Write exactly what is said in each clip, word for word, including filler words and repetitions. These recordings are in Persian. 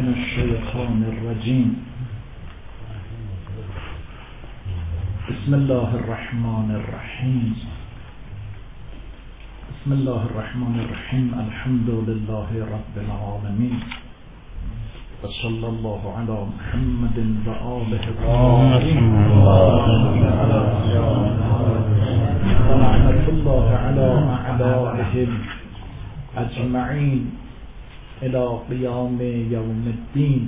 من الشیطان الرجیم. بسم الله الرحمن الرحیم. بسم الله الرحمن الرحیم. الحمد لله رب العالمین و صلی الله علی محمد و آله الطاهرین و لعنة الله علی اعدائهم اجمعین الى قیام یوم الدین.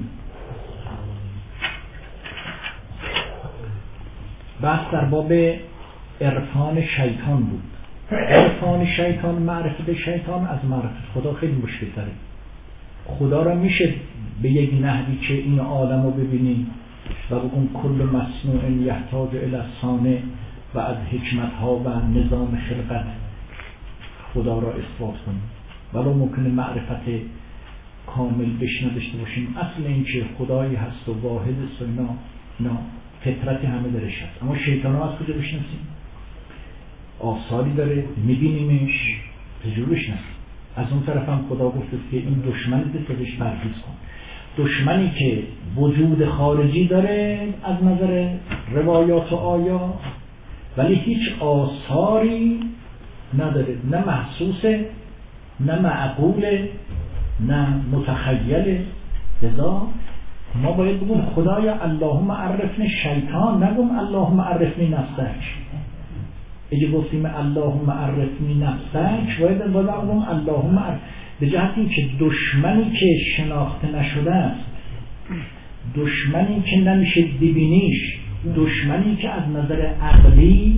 بحث در باب عرفان شیطان بود. عرفان شیطان، معرفت شیطان از معرفت خدا خیلی مشکل تره. خدا را میشه به یک نحوی که این عالم رو ببینیم و بگون کل مصنوع یحتاج الی صانع و از حکمت ها و نظام خلقت خدا را اثبات کنیم، ولی ممکنه معرفت کامل بشنه داشته باشیم. اصل این که خدایی هست و واحد است و اینا اینا فطرت همه درش هست. اما شیطان ها از کجا بشناسیم؟ آثاری داره، میبینیمش، تجربه بشناسیم. از اون طرف هم خدا گفته که این دشمنی دست ازش پرهیز کن. دشمنی که وجود خارجی داره از نظر روایات و آیات ولی هیچ آثاری نداره، نه محسوسه نه معقوله نه متخیله. لذا ما باید بگیم خدایا اللهم عرفنی شیطان، نگم اللهم عرفنی نفسک. اگه گفتیم اللهم عرفنی نفسک باید باید بگم اللهم عرف، به جهت این که دشمنی که شناخته نشده است، دشمنی که نمیشه ببینیش، دشمنی که از نظر عقلی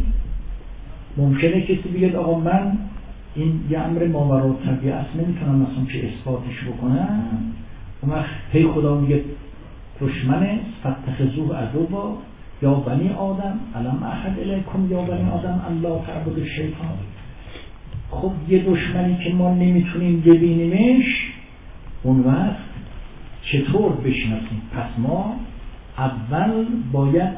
ممکنه کسی بگه آقا من این یه امر ماورا الطبیعه است نمیتونم مثلا که اثباتش بکنم. اون وقت هی خدا میگه دشمنه فاتخذوه عدوا یا بنی آدم الم اعهد الیکم یا بنی آدم الا تعبدوا الشیطان. خب یه دشمنی که ما نمیتونیم ببینیمش، اون وقت چطور بشناسیم؟ پس ما اول باید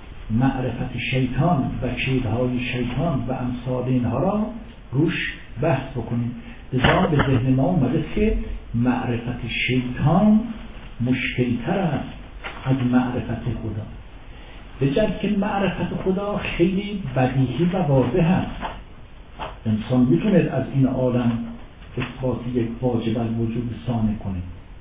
معرفت شیطان و کیدهای شیطان و امثال اینها را روش بحث بکنیم. لذا به ذهن ما اومده که معرفت شیطان مشکل‌تر است از معرفت خدا، به جد که معرفت خدا خیلی بدیهی و واضح است. انسان میتونه از این عالم اثبات یک واجب الوجود ثانی کنه.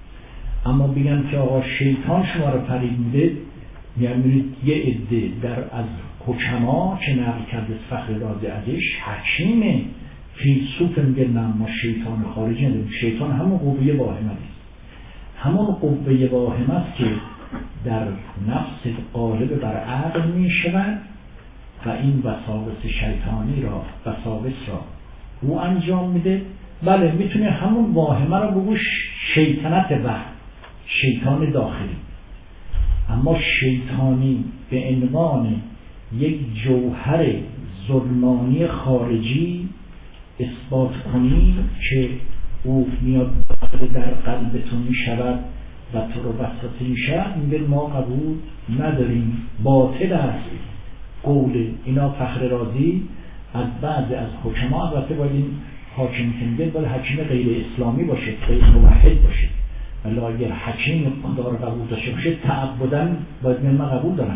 اما بگن که آقا شیطان شما رو فریب میده، میگن یه عده در از حکما که نقل کرده فخر رازی ازش حکیمه فیلسوف میگه نه ما شیطان خارجی نداریم. شیطان همون قوه واهمه است، همون قوه واهمه است که در نفس غالب بر عقل میشود و این وساوس شیطانی را وساوس را او انجام میده. بله میتونه همون واهمه را بگو شیطنت وهم، شیطان داخلی. اما شیطانی به عنوان یک جوهر ظلمانی خارجی اثبات کنی که او میاد در قلبتون میشود و تو رو وسوسه میشود، میگه ما قبول نداریم، باطل است قول اینا. فخر رازی از بعضی از حکما، البته باید این حاکم که میگه باید حکیم غیر اسلامی باشه، غیر موحد باشه، ولی اگر حکیم خدا رو قبول داشته باشه تعبداً باید میگه من قبول دارم.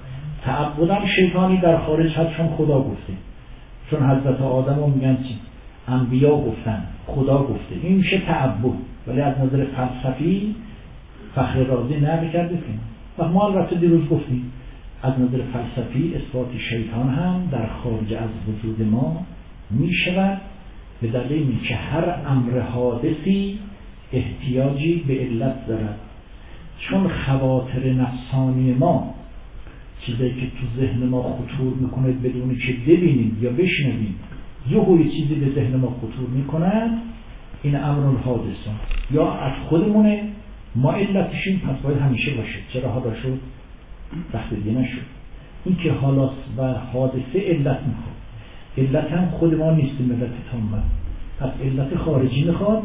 تعبداً شیطانی در خارج هست چون خدا گفته، چون حضرت آدم رو میگن انبیا گفتن خدا گفته، این میشه تعبد. ولی از نظر فلسفی فخر رازی نقل کرده و ما البته دیروز گفتیم از نظر فلسفی اثبات شیطان هم در خارج از وجود ما میشود، به دلیل اینکه هر امر حادثی احتیاجی به علت دارد. چون خواطر نفسانی ما چیزی که تو ذهن ما خطور میکنه بدون که ببینیم یا بشنویم، یه چیزی به ذهن ما خطور میکنه، این امر حادثه یا از خودمونه ما علتشیم، پس باید همیشه باشه. چرا حالا شد وقت دیگه نشد؟ این که حالا و حادثه علت میخواد، علت هم خود ما نیستیم، علت تامه، پس علت خارجی میخواد.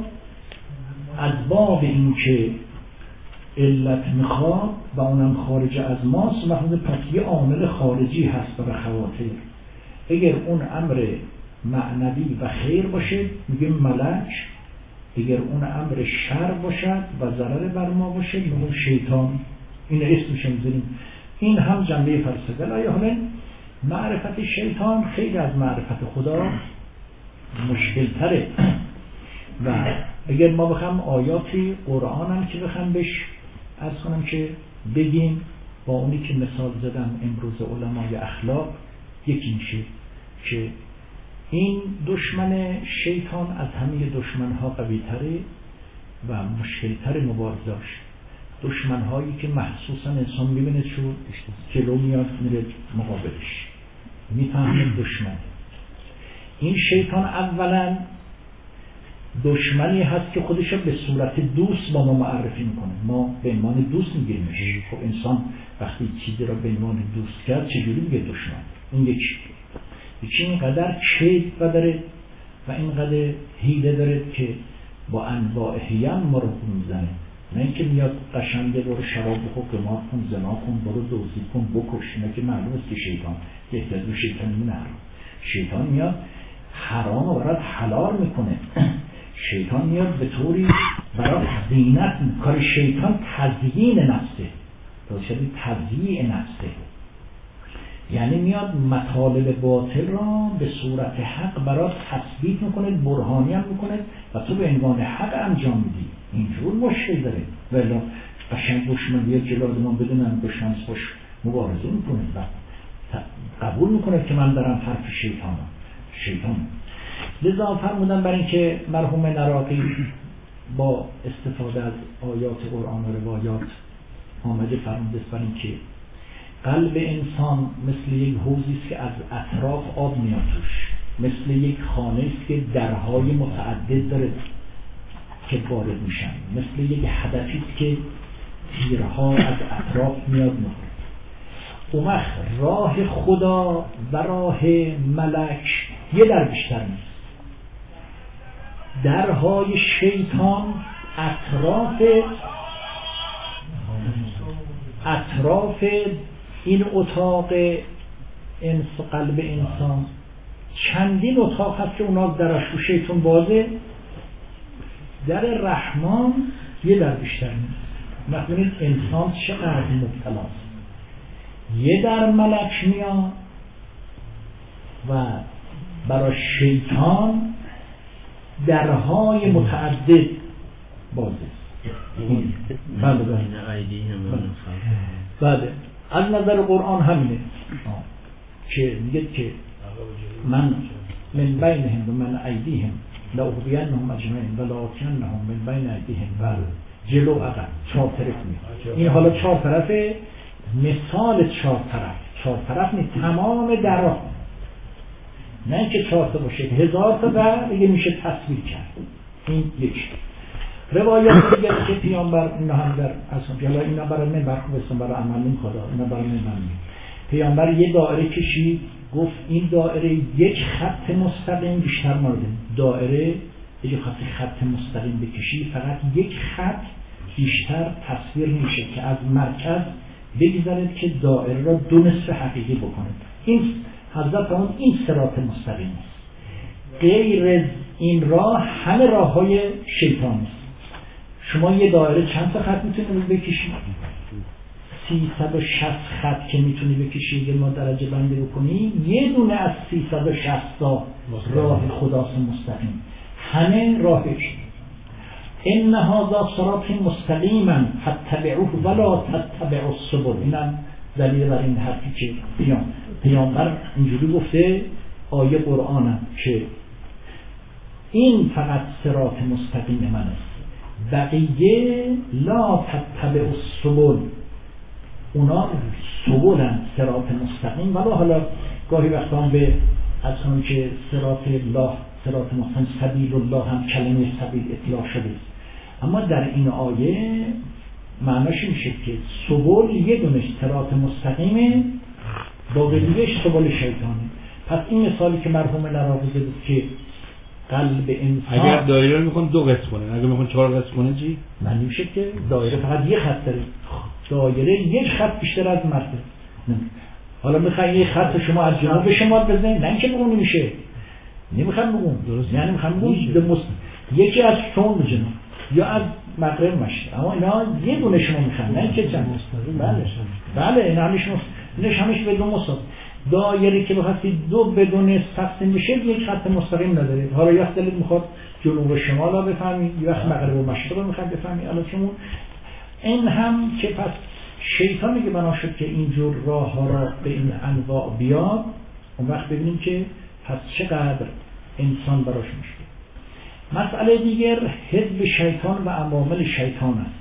از باب این که علت میخواد و اونم خارج از ماست، مثلا پس یه عامل خارجی هست برای خواطر. اگر اون امر معنوی و خیر باشه میگیم ملک اگر اون امر شر باشد و ضرر بر ما باشد اون شیطان، این اسمش میذاریم. این هم جنبه فلسفه. ولی حالا معرفت شیطان خیلی از معرفت خدا مشکل تره و اگر ما بخوام آیاتی قرآن هم که بخوام بهش عرض کنم که بگیم با اونی که مثال زدم امروز علمای اخلاق یکی میشه که این دشمن شیطان از همه دشمنها قوی تره و مشکل تر مبارزاش. دشمنهایی که محسوسا انسان میبینه چون جلو میاد میره مقابلش، میفهمه دشمن. این شیطان اولا دشمنی هست که خودش به صورت دوست با ما معرفی میکنه، ما به عنوان دوست میگیریمش. خب انسان وقتی چیزی را به عنوان دوست کرد چجوری میگه دشمن؟ این یکی یکی اینقدر کید داره و اینقدر حیله داره که با انواع حیل ما رو میزنه. نه اینکه میاد قشنگه برو شراب بخور، قمار کن، زنا کن، برو دزدی کن، بکش. نه که معلومه که شیطان احتیاج به شیطان نه. شیطان میاد حرام رو برات حلال میکنه. شیطان میاد به طوری برات زینت. کار شیطان تزیین نفسه، درسته؟ تزیین نفسه یعنی میاد مطالب باطل را به صورت حق برات تثبیت میکنه، برهانی هم میکنه و تو به عنوان حق انجام میدی. اینجور مشکل داره. ولی قشنگ دشمن بیاد جلو آدمان بدونم دشمن خوش مبارزه میکنه و قبول میکنه که من دارم حرف شیطانم. شیطان لذا فرمودن برای اینکه مرحوم نراقی با استفاده از آیات قرآن و روایات آمده فرموده برای اینکه قلب انسان مثل یک حوضی است که از اطراف آب میاد توش، مثل یک خانه است که درهای متعدد داره که وارد میشن، مثل یک هدفی است که تیرها از اطراف میاد میخوره. اون وقت راه خدا و راه ملک یه در بیشتر نیست. درهای شیطان اطراف اطراف این اتاق انس قلب انسان چندین اتاق هست که اونا درش رو شیطان بازه. در رحمان یه در بیشتر نیست. نکنید انسان چقدر مبتلاست. یه در ملک میاد و برای شیطان درهای متعدد بازه. بله بله بله از نظر قرآن همینه که میگه که من من بینهم و من ایدیهم لأغوینهم اجمعین و لآتینهم من بین ایدیهم و جلو عقب. چهار طرف میاد. این حالا چهار طرفه، مثال چهار طرف. چهار طرف نیست، تمام درها، نه اینکه چهار تا باشه، هزار تا در دیگه میشه تصویر کرد. این یک روایات دیگه که پیامبر اینا هم در اصلا حالا اینا برای من برخوبستن برای عمل نمیخواد، اینا برای من من پیامبر یه دایره کشید، گفت این دایره یک خط مستقیم بیشتر مورد دایره یک خط خط مستقیم بکشی فقط یک خط بیشتر تصویر نمیشه که از مرکز بگذارید که دایره را دو نصف حقیقی بکنید. این حضرت اون این صراط مستقیم است. غیر این راه همه راه های شیطان است. شما یه دایره چند تا خط میتونید بکشید؟ سیصد و شصت خط که میتونی بکشید که ما درجه بندی بکنی، یه دونه از سیصد و شصت تا راه خداست مستقیم. همه راهش ان هذا صراط مستقیما فاتبعوه ولا تتبعوا السبل. اینم دلیل بر این حرفی که پیام پیامبر اینجوری گفته آیه قرآنم که این فقط صراط مستقیم من است، بقیه لا تتبعوا السبل. اونا سبولن، صراط مستقیم. ولی حالا گاهی وقتا هم به اصلا که صراط الله، صراط مستقیم، سبیل الله هم کلمه سبیل اطلاق شده است. اما در این آیه معناش میشه که سبول یه دونه صراط مستقیمه، باقیش سبول شیطانه. پس این مثالی که مرحوم نراقی زده که قلب انسان اگر دایره رو میخوان دو قسم کنه، اگر میخوان چهار قسم کنه چی؟ معنی میشه که دایره فقط یک خط داره، دایره یک خط بیشتر از مرده. حالا میخوایی یک خط شما از جنوب به شمال بزنید، نه اینکه بگون نمیشه، نمیخوام بگم درست، یعنی میخوام بگم یکی از چون جنوب یا از مغرب مشرق، اما اینا یه دونه شما میخوان، نه که چند. بله بله این همیش نش همیش به دو مساوی. دایره که بخواستی دو بدون تقسیم بشه یک خط مستقیم نداره. حالا یا دلت میخواد جنوب و شمال رو بفهمی، یا وقت مغرب و مشرق رو میخواد بفهمی. الان چون این هم که پس شیطانی که بنا شد که اینجور راه ها را به این انواع بیاد، اون وقت ببینیم که پس چقدر انسان براش مشکل. مسئله دیگر حزب شیطان و عوامل شیطان است.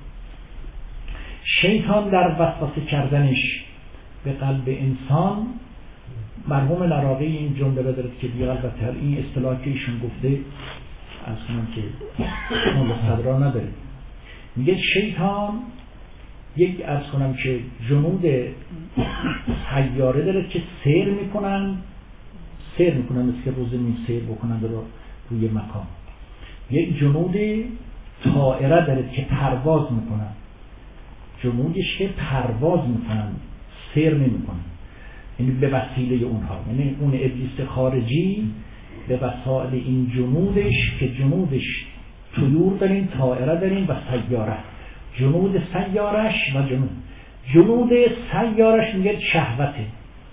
شیطان در وسوسه کردنش به قلب انسان، مرحوم العراقی این جمله را دارد که دیگه البته این اصطلاحی که ایشون گفته از کنم که ما به صدرا نداریم، میگه شیطان یک از کنم که جنود سیاره داره که سیر میکنن سیر میکنن مثل که روز نیم سیر بکنن رو روی مکان. یک جنود طائره داره که پرواز میکنن، جنودش که پرواز میکنن سیر نمیکنن، یعنی به وسیله اونها، یعنی اون ابلیس خارجی به وسائل این جنودش که جنودش طیور داریم، طائره داریم و سیاره. جنود سیارش و جنود جنود سیارش میگه شهوته.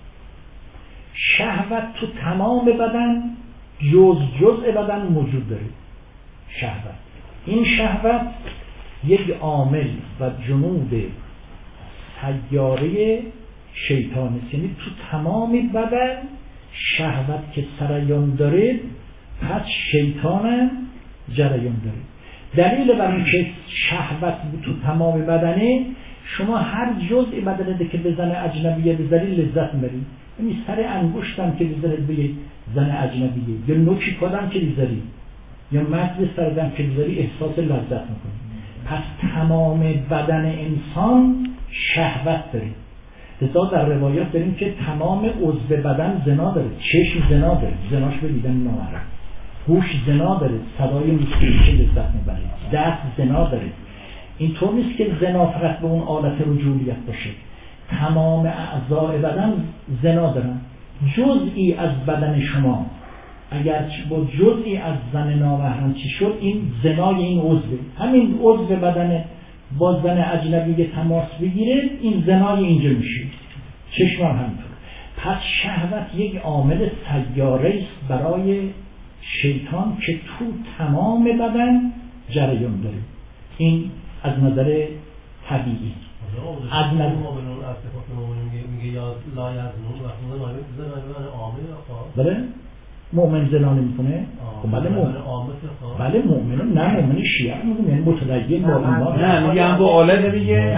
شهوت تو تمام بدن جز جزء بدن موجود داره. شهوت، این شهوت یک عامل و جنود سیاره شیطان است، یعنی تو تمام بدن شهوت که سریان داره پس شیطان هم جریان داره. دلیل بر این که شهوت تو تمام بدنه، شما هر جزء بدنه که به زن اجنبیه بذاری لذت میبری. یعنی سر انگشتم که بذاری به زن اجنبیه، یا نوکی کدام که بذاری، یا مغز سردم که بذاری احساس لذت میکنی. پس تمام بدن انسان شهوت داره. لذا در روایات داریم که تمام عضو بدن زنا داره. چشم زنا داره، زناش به دیدن نامحرم. گوش زنا داره، صدای موسیقی لذت میبره. دست زنا داره. اینطور نیست که زنا فقط به اون آلت رجولیت باشه. تمام اعضای بدن زنا دارن. جزئی از بدن شما اگر با جزئی از زن نامحرم چی شد، این زنای این عضو، همین عضو بدن با زن اجنبی تماس بگیره، این زنای اینجا میشه. چشم هم همینطور. پس شهوت یک عامل سیاره است برای شیطان که تو تمام بدن جریان داره. این از نظر طبیعی. از نظر میگه یا لا یزنون و خود زنان عامل بله مؤمن زنا نمیکنه. بله مؤمن بله مؤمن، نه مؤمن شیعه میگم، یعنی متدین با ایمان. نه میگم با آلت میگه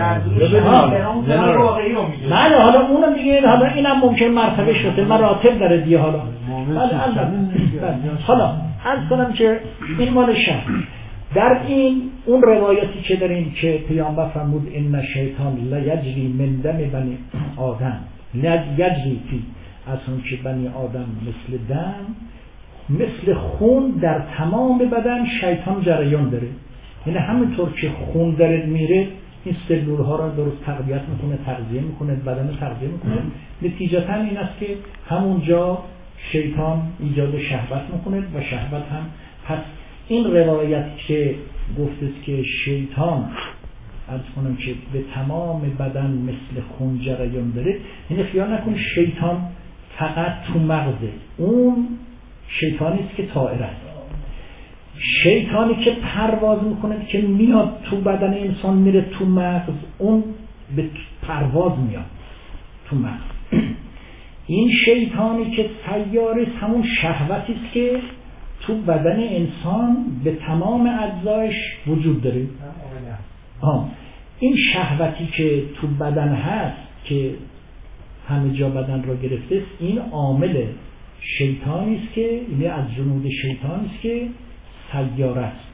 زنا واقعی رو میگه. بله حالا اونم میگه، حالا اینم ممکن مرتبه شده، مراتب داره دیگه. حالا بله حالا عرض کنم که این مال شهر. در این اون روایتی که داریم که پیامبر فرمود ان شیطان لا یجری من دم بنی آدم، لا یجری فی، از اون که بنی آدم مثل دم، مثل خون در تمام بدن شیطان جریان داره. یعنی همینطور که خون داره میره، این سلول ها را درست تقویت میکنه، تغذیه میکنه، بدن تغذیه میکنه. نتیجتا این است که همونجا شیطان ایجاد شهوت میکنه و شهوت هم. پس این روایت که گفته که شیطان از کنم که به تمام بدن مثل خون جریان داره، یعنی خیال نکن شیطان فقط تو مغزه. اون شیطانی است که طائره است. شیطانی که پرواز میکنه که میاد تو بدن انسان میره تو مغز، اون به پرواز میاد تو مغز. این شیطانی که سیاره همون شهوتی است که تو بدن انسان به تمام اجزایش وجود داره. آه. این شهوتی که تو بدن هست که همه جا بدن را گرفته است، این عامل شیطانی است که یعنی از جنود شیطانی است که سیاره است.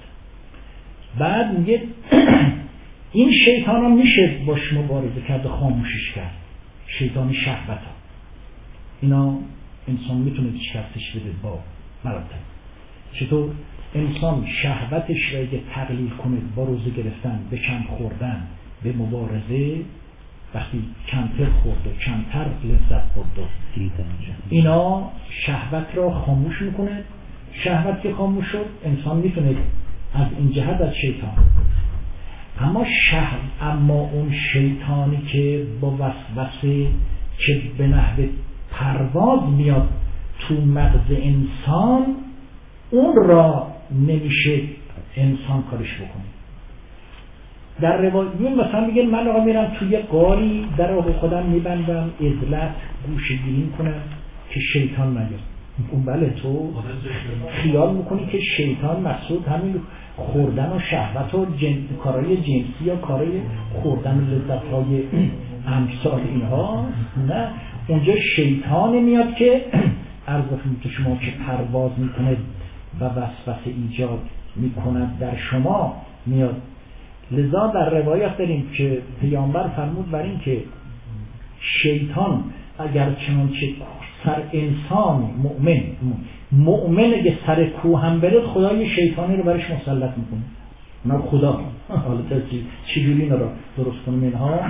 بعد میگه این شیطان ها میشه باش مبارزه کرد و خاموشش کرد. شیطان شهوت ها اینا انسان میتونه شکستش بده با مراتب. چطور؟ انسان شهوتش را اگه تقلیل کنه با روزه گرفتن، به کم خوردن، به مبارزه، وقتی کمتر خورده کمتر لذت خورده، اینا شهوت را خاموش میکنه شهوت که خاموش شد انسان میتونه از این جهت از شیطان، اما شهر اما اون شیطانی که با وسوسه که به نحو پرواز میاد تو مغز انسان، اون را نمیشه انسان کارش بکنه. در روایت مثلا میگه من آقا میرم توی قاری در آقا خودم میبندم عزلت گوشه گیری میکنم که شیطان نیاد. اون بله تو خیال میکنی که شیطان مقصود همین خوردن و شهوت و جن... کارهای جنسی یا کارهای خوردن و لذتهای امثال اینها، نه، اونجا شیطان میاد که عرض که شما که پرواز میکنه و وسوسه ایجاد میکند در شما میاد. لذا در روایت داریم که پیامبر فرمود بر این که شیطان اگر چنانچه سر انسان مؤمن مؤمن اگه سر کوه هم برد، خدا یه شیطانی رو برش مسلط میکنه. اونا خدا حالا چجوری اینا رو درست کنیم اینها.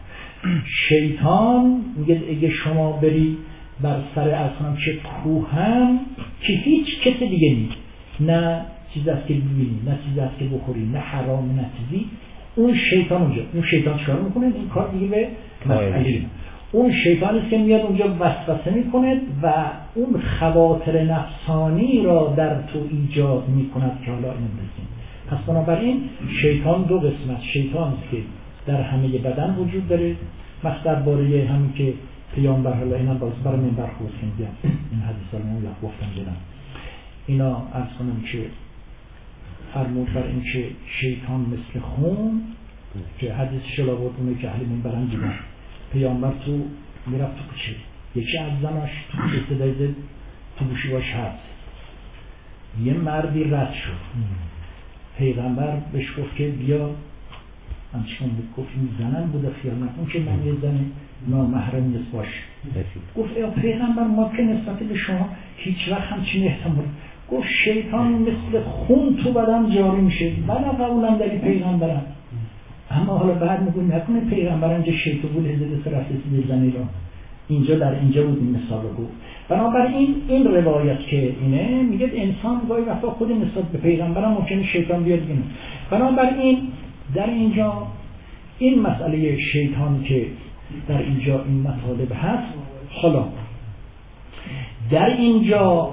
شیطان میگه اگه شما بری بر سر اصلا چه کوه هم که هیچ کسی دیگه نیست، نه چیز است که ببینی، نه چیز است که بخوری، نه حرام، نه چیزی، اون شیطان اونجا. اون شیطان چیکار میکنه؟ این کار دیگه به مسئله اون شیطانی است که میاد اونجا وسوسه میکنه و اون خواطر نفسانی را در تو ایجاد میکند که حالا نمی‌رسیم. پس بنابراین شیطان دو قسمت شیطان است که در همه بدن وجود داره. مثلا درباره همین که پیامبر حالا اینا باز برای من برخورد کردم، این حدیثا رو یا گفتم دیدم اینا عرض کنم که فرمود بر این که شیطان مثل خون که حدیث شلاوات اونه که اهل منبرن دیدن، پیامبر تو میرفت تو کوچه، یکی از زناش تو کوچه صدای زد تو گوشی باش هست، یه مردی رد شد، پیغمبر بهش گفت که بیا، همچنان گفت این زنم بوده، خیال نکن که من یه زن نامحرم نیست باش. گفت ای پیغمبر ما که نسبت به شما هیچ وقت همچین احتمال. گفت شیطان مثل خون تو بدن جاری میشه، من قبولم داری پیغمبرم، اما حالا بعد میگویم نکنه پیغمبر اینجا شیطان بود حضرت سرفت سید زنی را اینجا در اینجا بود این مثال رو بود. بنابراین این روایت که اینه میگه انسان گاهی وقتا خود نسبت به پیغمبرم ممکنه شیطان بیاد بینه. بنابراین در اینجا این مسئله شیطان که در اینجا این مطالب هست، حالا در اینجا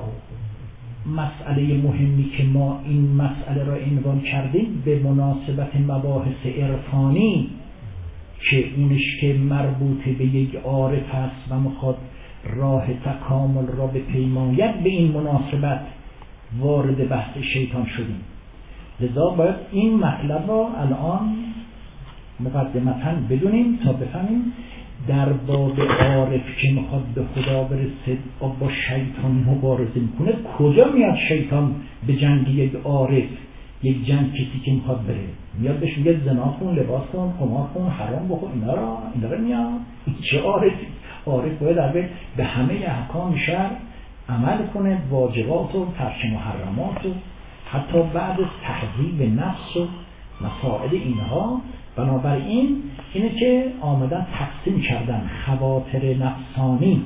مسئله مهمی که ما این مسئله را عنوان کردیم به مناسبت مباحث عرفانی که اونش که مربوط به یک عارف است و میخواد راه تکامل را به پیماید، به این مناسبت وارد بحث شیطان شدیم. لذا باید این مطلب را الان مقدمتاً بدونیم تا بفهمیم در باب عارف که میخواد به خدا برسه و با شیطان مبارزه میکنه، کجا میاد شیطان به جنگ یک عارف، یک جنگ کسی که میخواد بره، میاد بهش میگه زنا کن، لباس کن، قمار کن، حرام بخور، اینا را اینا را میاد. این چه عارفی؟ عارف باید در به همه احکام شرع عمل کنه، واجبات و ترک محرمات و حتی بعد از تهذیب نفس و مسائل اینها. بنابراین اینه که آمدن تقسیم کردن خواطر نفسانی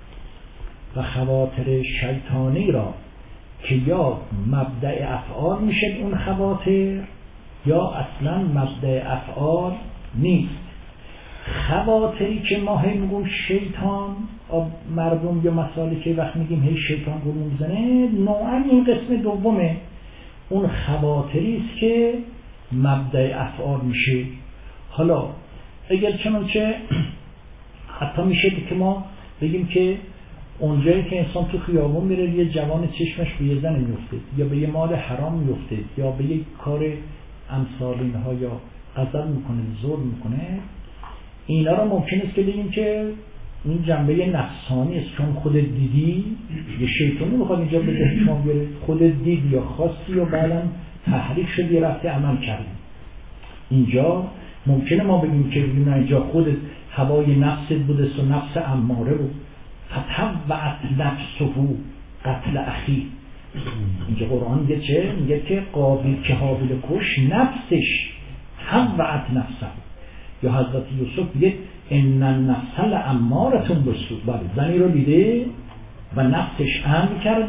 و خواطر شیطانی را که یا مبدأ افعال میشه اون خواطر یا اصلا مبدأ افعال نیست. خواطری که ما هی میگیم شیطان مردم یا مسائلی که وقت میگیم هی شیطان گلو میزنه، نوعا این قسم دومه، اون خواطری است که مبدأ افعال میشه. حالا اگر چنانچه حتی میشه که ما بگیم که اونجایی که انسان تو خیابون میره یه جوان چشمش به یه زن میفته یا به یه مال حرام میفته یا به یک کار امثال اینها یا غضب میکنه، ظلم میکنه، اینا رو ممکن است که بگیم که این جنبه نفسانی است، چون خودت دیدی یه شیطانی میخواد اینجا به ذهن شما بیاره، خودت دیدی یا خواستی یا بعداً تحریک شدی رفتی عمل کردی. اینجا ممکنه ما بگیم که نه اینجا خودت هوای نفست بودست و نفس اماره بود، فتوعت نفسه قتل اخی. اینجا قرآن میگه چه؟ میگه که قابیل که حابیل کش نفسش هوعت نفسه، یا حضرت یوسف میگه ان النفس لاماره بالسوء، بله زنی رو دیده و نفسش امر کرده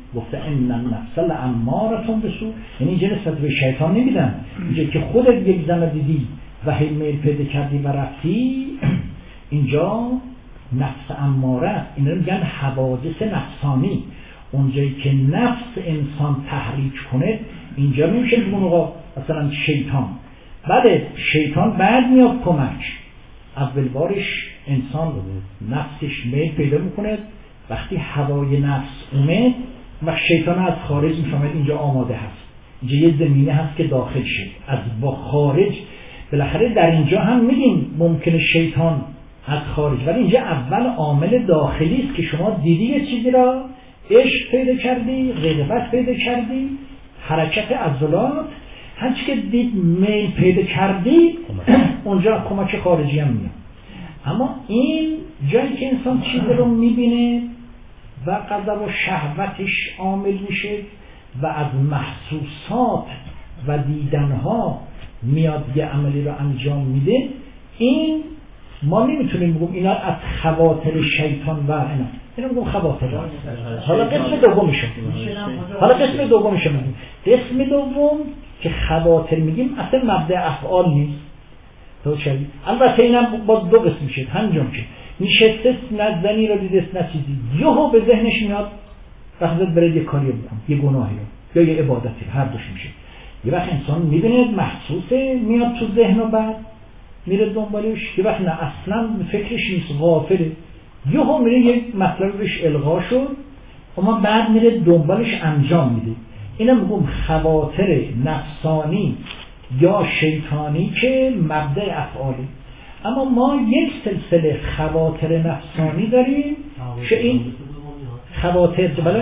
گفته ان النفس لاماره بالسوء، یعنی اینجا نسبت به شیطان نمیدن، اینجا که خودت یک زن دیدی و هی میل پیدا کردی و رفتی، اینجا نفس اماره است. اینا میگن حوادث نفسانی. اونجایی که نفس انسان تحریک کنه اینجا نمیشه بگم آقا مثلا شیطان. بله شیطان بعد میاد کمک، اول بارش انسان نفسش میل پیدا میکنه، وقتی هوای نفس اومد و شیطان از خارج میفهمد اینجا آماده هست، اینجا یه زمینه هست که داخل شد از با خارج. بالاخره در اینجا هم میگیم ممکنه شیطان از خارج، ولی اینجا اول عامل داخلی است که شما دیدی یه چیزی را عشق پیدا کردی، غیرت پیدا کردی، حرکت عضلات، هرچی که دید میل پیدا کردی اونجا کمک خارجی هم میاد. اما این جایی که انسان چیزی رو میبینه و غضب و شهوتش عامل میشه و از محسوسات و دیدنها میاد یه عملی رو انجام میده، این ما نمیتونیم بگیم اینا از خواطر شیطان و اینا، اینا میگم خواطر. حالا قسم دومش حالا قسم دومش میگیم قسم دوم که خواطر میگیم اصلا مبدأ افعال نیست. البته اینم با دو قسم میشه. همینجوری که نشسته نه زنی رو دیده نه چیزی، یهو به ذهنش میاد وقتی برای یه کاری بکنه، یه گناهی رو یا یه عبادتی، هر دوش میشه. یه وقت انسان میبینه محسوسه میاد تو ذهن و بعد میره دنبالش، یه وقت نه اصلا فکرش نیست، غافله، یهو میره یک مطلب بهش القا شد اما بعد میره دنبالش انجام میده. اینا میگم خواطر نفسانی یا شیطانی که مبدأ افعالی. اما ما یک سلسله خواطر نفسانی داریم که این خواطر بله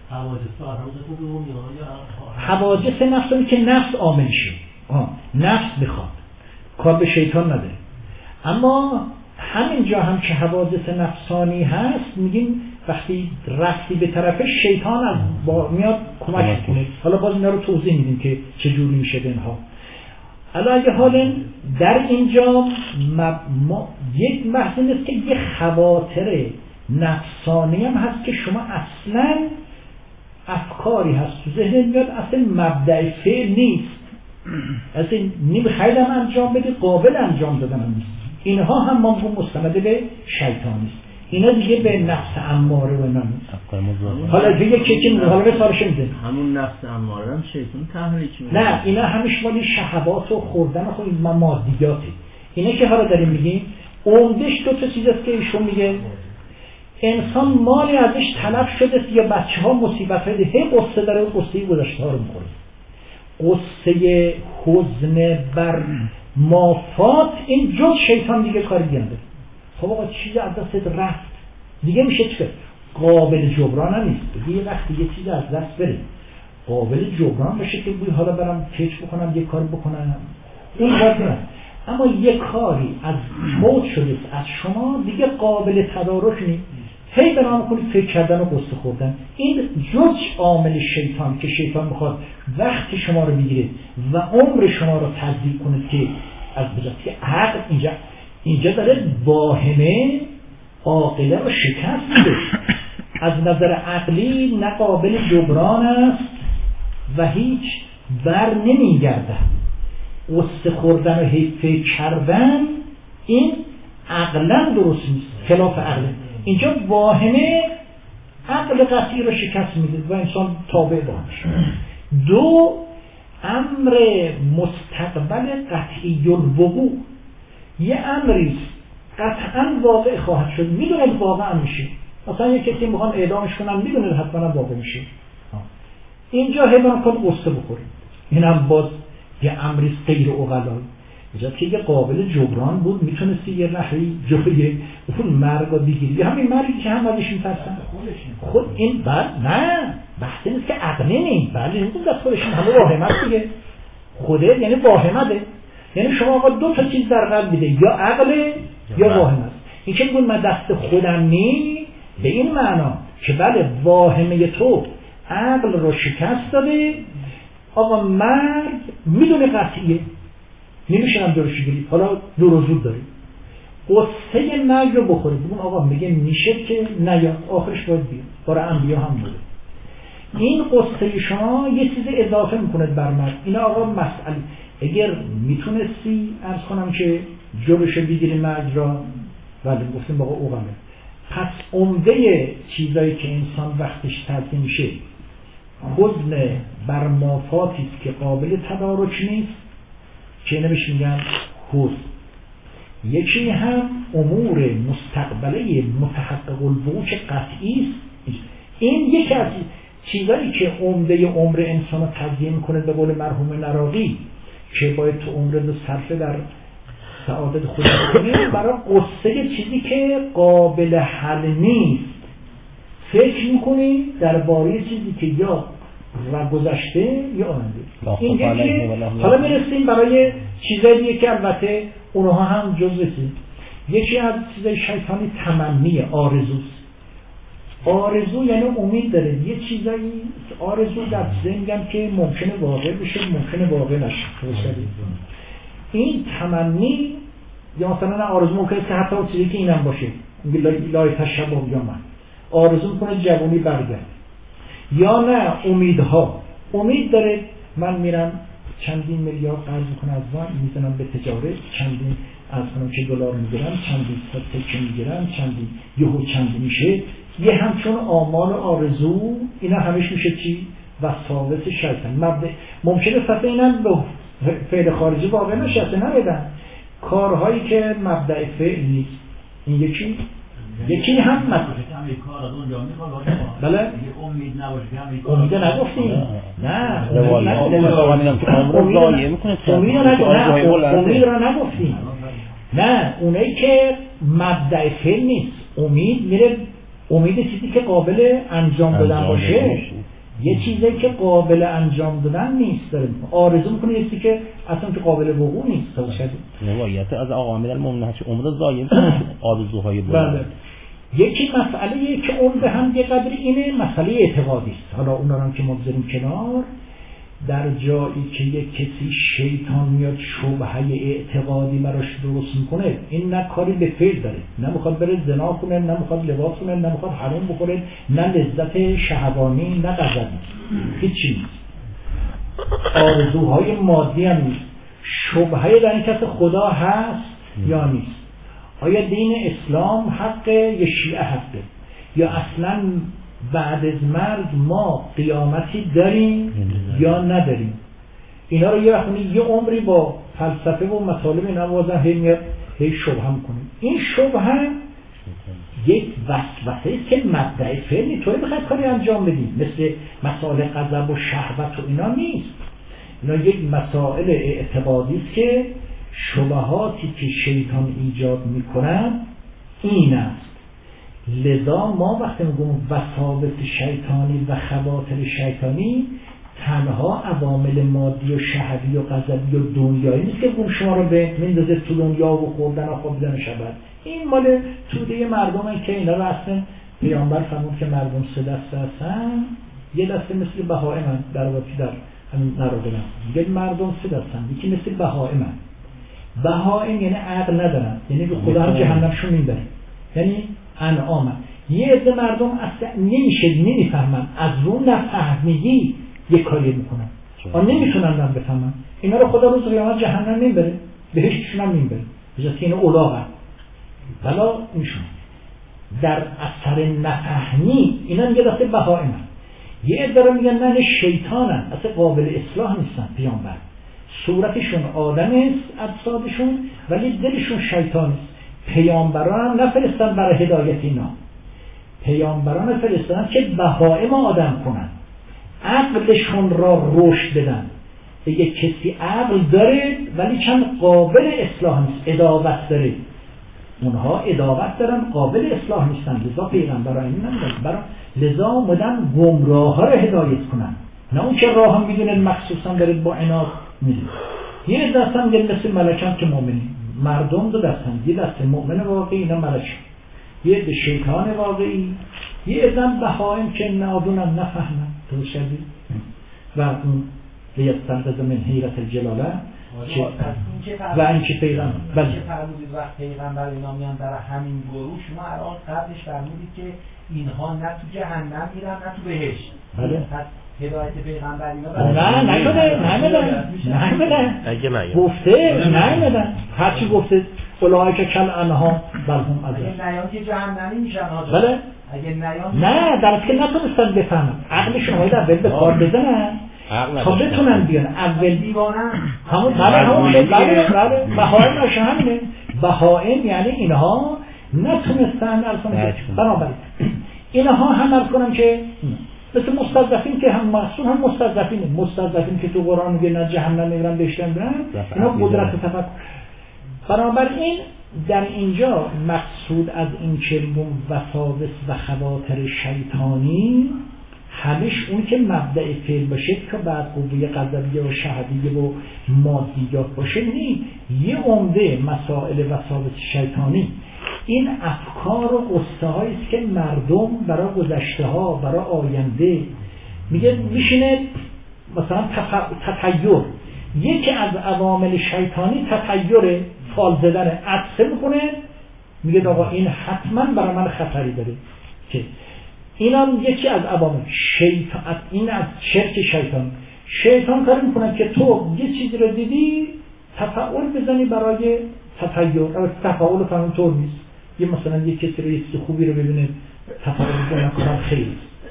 حوادث نفسانی که نفس عامل شه، نفس بخواد، کار به شیطان نداره. اما همینجا هم که حوادث نفسانی هست میگیم وقتی رفتی به طرف شیطان از با میاد کمک کنه. حالا باز اینا رو توضیح میدیم که چجوری میشه اینها. حالا اگه حالا در اینجا ما یک بحث نیست که یه خواطر نفسانی هم هست که شما اصلا افکاری هست تو ذهن میاد، اصلا مبدأ فعل نیست، اصلا نمیخواید هم انجام بده، قابل انجام دادن هم نیست. اینها هم ما مستند به شیطان نیست، اینا دیگه به نفس اماره و اینا نیست. حالا دیگه که که حالا به سارش میده همون نفس اماره هم شیطان تحریک میکنه. نه اینا همش مالی شهوات و خوردن و خود این مادیاته. اینا که حالا داریم میگیم عمدش دو تا چیز است که ایشون میگه انسان مالی ازش طلب شده یا بچه ها مصیبت های ده قصه داره و قصه گذشته ها رو میخوره، قصه حزن بر مافات، این جز شیطان دیگه کاری دیگه نداره. خب آقا چیزی از دست رفت دیگه میشه چیکار؟ قابل جبران هم نیست. دیگه وقتی یه چیزی از دست بره قابل جبران بشه که بوی حالا برم کچ بکنم یه کار بکنم این باید نه. اما یه کاری از موت شده از شما دیگه قابل تدارک نیست، هی برام کنید فکر کردن و قصه خوردن. این جز عامل شیطان که شیطان میخواد وقت شما رو بگیره و عمر شما رو تضییع کنه که از بجاست که عقل اینجا اینجا داره واهمه عاقله رو شکست میده. از نظر عقلی نه قابل جبران است و هیچ بر نمیگرده. قصه خوردن و هی فکر کردن این عقلا درست نیست، خلاف عقله. اینجا واهمه عقل قطعی رو شکست میده و انسان تابع باشه. دو، امر مستقبل قطعی الوقوع، یه امریست قطعا واقع خواهد شد، میدونه واقعا میشه. مثلا یه کسی میخوان اعدامش کنن میدونه حتما واقع میشه. اینجا هیبان کن قصه بخوریم، این هم باز یه امریست غیر عقلایی. اینجا که یه قابل جبران بود میتونستی یه رحلی جوی اون مرگ رو بگیری، همین مرگی که هم ازش میترسن خود این بعد نه بحثی نیست که عقلی نیست، بله نمیتون دست خودشون همه واهمت دیگه خوده، یعنی واهمته، یعنی شما آقا دو تا چیز در قلب بیده، یا عقل یا واهمت. این که میگون من دست خودم نی به این معنا که بله واهمه تو عقل رو شکست داده، آقا مرگ میدونه قطعیه نمیشنم دورش گیرید، حالا دور و زود داریم قصه مرگ رو بخورید. بگون آقا میگه میشه که نه یا آخرش باید بیاد، برای انبیا هم بوده. این قصه شما یه چیز اضافه میکنه بر من. این آقا مسئله اگر میتونستی عرض کنم که جلوش بگیری مرگ را، ولی گفتیم بابا اوغمه. پس عمده چیزایی که انسان وقتش تلقی میشه حزن بر مافاتی است که قابل تدارک نیست که نمیشه میگن حزن. یکی هم امور مستقبله متحقق الوقوع که قطعی است. این یکی از چیزایی که عمده عمر انسان رو تضییع میکنه به قول مرحوم نراقی که باید تو عمر رو صرف در سعادت خود کنیم برای قصه چیزی که قابل حل نیست. فکر میکنی درباره چیزی که یا و گذشته یا آینده. این که حالا میرسیم برای چیزایی دیگه که البته اونها هم جزء یکی از چیزای شیطانی تمنی آرزوست. آرزو یعنی امید داره یه چیزایی آرزو در چیزایی میگم که ممکنه واقع بشه ممکنه واقع نشه. این تمنی یا مثلا آرزو ممکنه که حتی اون چیزی که اینم باشه میگه لای تشبه یا من آرزو میکنه جوانی برگرد یا نه امیدها امید داره من میرم چندین میلیارد قرض میکنم از وام میزنم به تجارت چندین از کنم که دلار میگیرم چندین صد تکه میگیرم چندین یهو چندین میشه یه همچون آمال و آرزو اینا همش میشه چی وساوس شیطان. ممکنه فقط اینم به فعل خارجی واقع نشه نمیدن کارهایی که مبدأ فعل نیست. این یکی یکی هم مثلا کار از اونجا میخواد بله امید نباشه که امید امید نگفتیم نه روایات نمیدونم که عمر ضایع میکنه امید امید را نگفتیم نه اونایی که مبدأ فعل نیست. امید میره امید چیزی که قابل انجام دادن باشه یه چیزی که قابل انجام دادن نیست داره آرزو میکنه یه چیزی که اصلا که قابل وقوع نیست. روایت از آقا امیر المؤمنین که عمر ضایع میکنه آرزوهای بلند. یکی مسئله که عمر هم یه قدر اینه مسئله اعتقادی است. حالا اونا هم که ما بذاریم کنار در جایی که یک کسی شیطان میاد شبهه اعتقادی براش درست میکنه این نه کاری به فعل داره نه میخواد بره زنا کنه نه میخواد لباس کنه نه میخواد حرام بخوره نه لذت شهوانی نه غضبی هیچی نیست. آرزوهای مادی هم نیست. شبهه در این کس خدا هست یا نیست. آیا دین اسلام حقه یا شیعه حقه یا اصلا بعد از مرگ ما قیامتی داریم یا نداریم. اینا رو یه وقتی یه عمری با فلسفه و مطالب اینا وازن هی میاد هی شبهه میکنیم. این شبهه یک وسوسه است که مبدأ فعلی توی بخواید کاری انجام بدیم مثل مسائل غضب و شهوت و اینا نیست. اینا یک مسائل اعتقادی است که شبهاتی که شیطان ایجاد میکنن این است. لذا ما وقتی میگم وساوس شیطانی و خواطر شیطانی تنها عوامل مادی و شهوی و غضبی و دنیایی نیست که اون شما رو به مندازه تو دنیا و خوردن و خوابیدن شبت. این مال توده مردمه که اینا رو اصلا پیامبر فرمود که مردم سه دسته هستن. یه دسته مثل بهائمن در واقع در همین نرادلن میگه مردم سه دستن یکی مثل بهائمن. بهائم یعنی عقل ندارن یعنی به خدا هم جهنمشون میبره یعنی انعام. یه عده مردم اصلا نمیشه نمیفهمن از رو نفهمیدی یک کاری میکنن آن نمیتونن هم بفهمن اینا رو خدا روز قیامت جهنم نمیبره بهشتشون هم نمیبره بجاست که این اولاغن بلا میشون در اثر نفهمی اینا میگه دسته بهائمن. یه عده رو میگن نه شیطانن اصلا قابل اصلاح نیستن. پیامبر صورتشون آدم است اجسادشون ولی دلشون شیطان است. پیامبران هم نفرستن برای هدایت اینا. پیامبران فرستادن که بهائم آدم کنن عقلشون را رشد بدن. اگه کسی عقل داره ولی چند قابل اصلاح نیست اداوت داره اونها اداوت دارن قابل اصلاح نیستن لذا پیغمبران این نمیدن برای لذا اومدن گمراه ها را هدایت کنن نه اون که راه هم میدونن مخصوصا دارید با عناد میدید. یه دستم یه مثل ملکان که مؤمنی مردم دو دستن یه دست مؤمن واقعی اینا ملک یه به شیطان واقعی یه ازم بهائم که نادونم نفهمن تو شدید و اون لیستنقذ من حیرت الجلاله و اینکه پیغمبر بله چه فرمودید وقت پیغمبر اینا میان در همین گروه، شما الان قبلش فرمودید که اینها نه تو جهنم میرن نه تو بهشت. بله پس هدایت پیغمبر اینا نه نشده، نمیدن نمیدن اگه نه گفته نمیدن، هرچی گفته اولئک کل انها بل هم اضل. اگه نیان که جهنمی میشن آجا. بله اگه نیان نه در اصل که نتونستن بفهمن، عقلشون باید اول به کار بزنن تا بتونن بیان. اول دیوانه همون بله همون بله بله بهائم نشه همینه. بهائم یعنی اینها نتونستن اصلا، بنابراین اینها هم عرض کنم که مثل مستضعفین که هم محصول هم مستضعفینه. مستضعفین که تو قرآن میگه نه جهنم میرن بهشت میرن، اینا قدرت تفکر. بنابراین در اینجا مقصود از این که وساوس و خواطر شیطانی همش اون که مبدأ فعل باشه که بعد قوه قضبیه و شهدیه و مادیات باشه نیست. یه عمده مسائل وساوس شیطانی این افکار و قصه هاییست که مردم برای گذشته ها برای آینده میگه میشینه مثلا تطیر. یکی از عوامل شیطانی تطیر، فال زدن، عطسه میکنه، میگه آقا این حتما برای من خطری داره. که اینا یکی از عوامل شیطان، این از شرک شیطان. شیطان کار میکنه که تو یه چیزی رو دیدی تفاعل بزنی برای تطیر. اما تفاعل فهم طور نیست. یه مثلا یه کسی رو یه چیز خوبی رو ببینه تفاعل بزنه کار خیر،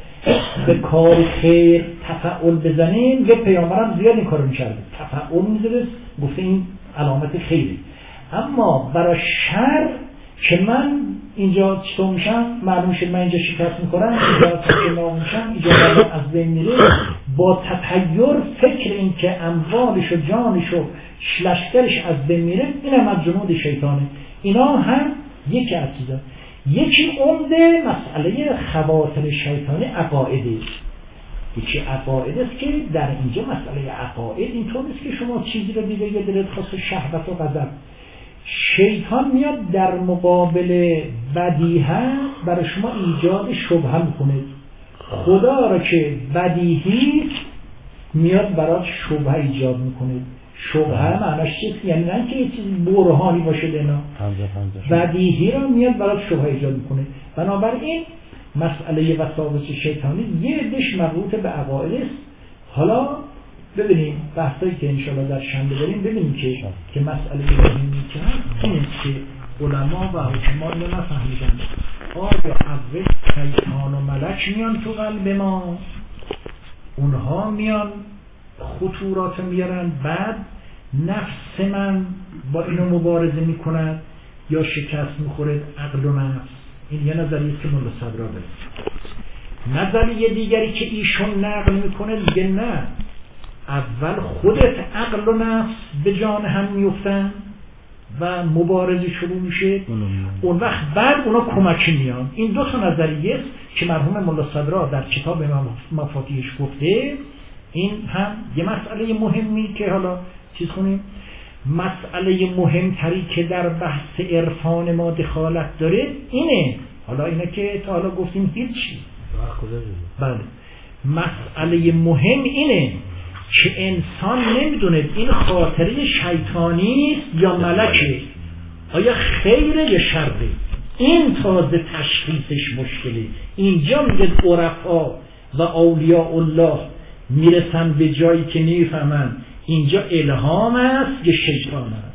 به کار خیر تفاعل بزنیم. یه پیامبرم زیاد این کارو می‌کرد، تفاعل می‌ذاره، گفته این علامت خیره. اما برای شر که من اینجا چطور میشم معلوم شد، من اینجا شکست می‌خورم، اینجا تشنج میشم، اینجا از بین میره، با تطیر فکر این که اموالش و جانش و لشکرش از بین میره، اینم از جنود شیطانه. اینا هم یکی از چیزا. یکی عمده مسئله خواطر شیطانی عقایده. یکی عقاید است که در اینجا مسئله عقاید اینطور نیست که شما چیزی رو دیگه یه دلت خواست شهوت و غضب. شیطان میاد در مقابل بدیهه برای شما ایجاد شبهه میکنه. خدا را که بدیهی میاد برای شبهه ایجاد میکنه. شبهه معناش چیست؟ یعنی نه که یه چیز برهانی باشه دینا، بدیهی را میاد برای شبهه ایجاد میکنه. بنابراین مسئله وساوس شیطانی یه دش مربوط به عقاید است. حالا ببینیم بحثایی که انشاءالله در شنبه داریم، ببینیم که که مسئله مهمی که هست این است که علما و حکما اینو نفهمیدن. آیا اول شیطان و ملک میان تو قلب ما، اونها میان خطورات میارن، بعد نفس من با اینو مبارزه میکند یا شکست میخوره عقل و نفس؟ این یه نظریه که مولا صدرا داره. نظریه دیگری که ایشون نقل میکنه دیگه نه، اول خودت عقل و نفس به جان هم میفتن و مبارزه شروع میشه، اون وقت بعد اونا کمکی میان. این دو تا نظریه است که مرحوم مولا صدرا در کتاب مفاتیحش گفته. این هم یه مسئله مهمی که حالا چیز کنیم. مسئله مهمتری که در بحث عرفان ما دخالت داره اینه، حالا اینه که تا حالا گفتیم هیچی. بله، مسئله مهم اینه که انسان نمیدونه این خاطره شیطانی است یا ملکه، آیا خیره یا شره. این تازه تشخیصش مشکله. اینجا میگه عرفا و اولیاء الله میرسن به جایی که نمیفهمن اینجا الهام است یا شیطان است.